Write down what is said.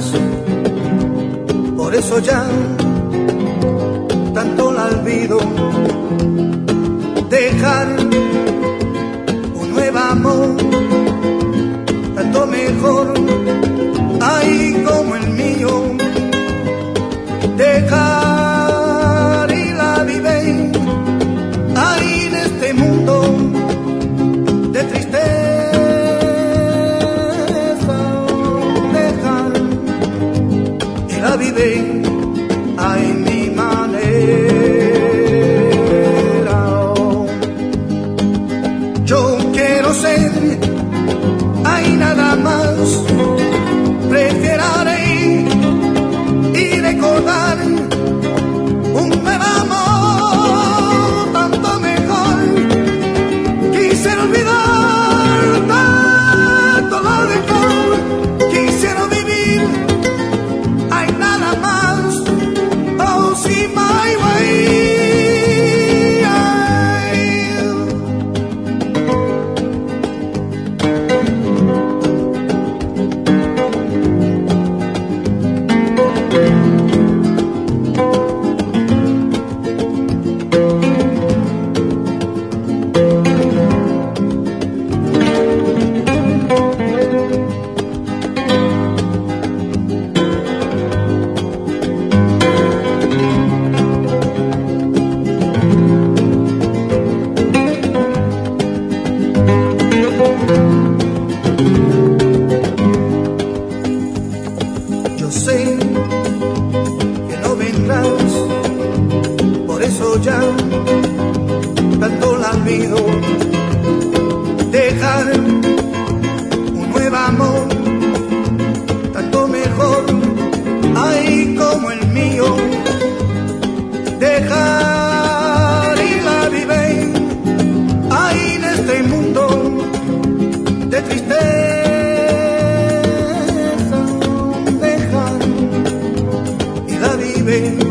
por eso ya tanto la olvido. Dejar un nuevo amor, tanto mejor, ay, como el mío. Dejar y la vive, ay, en este mundo de tristeza. Dejar y la vive, ay, mi manera. Yo quiero ser, ay, nada más. Prefiero ir y recordar un nuevo amor, tanto mejor. Quisiera olvidar tanto lo dejado. Quisiera vivir, hay nada más. Oh, see my way. Yo sé que no vendrás, por eso ya tanto la olvido. Dejar un nuevo amor, tanto mejor, ay, como el mío. Dejar y la vive, ay, en este mundo de tristeza. Dejar y la vive,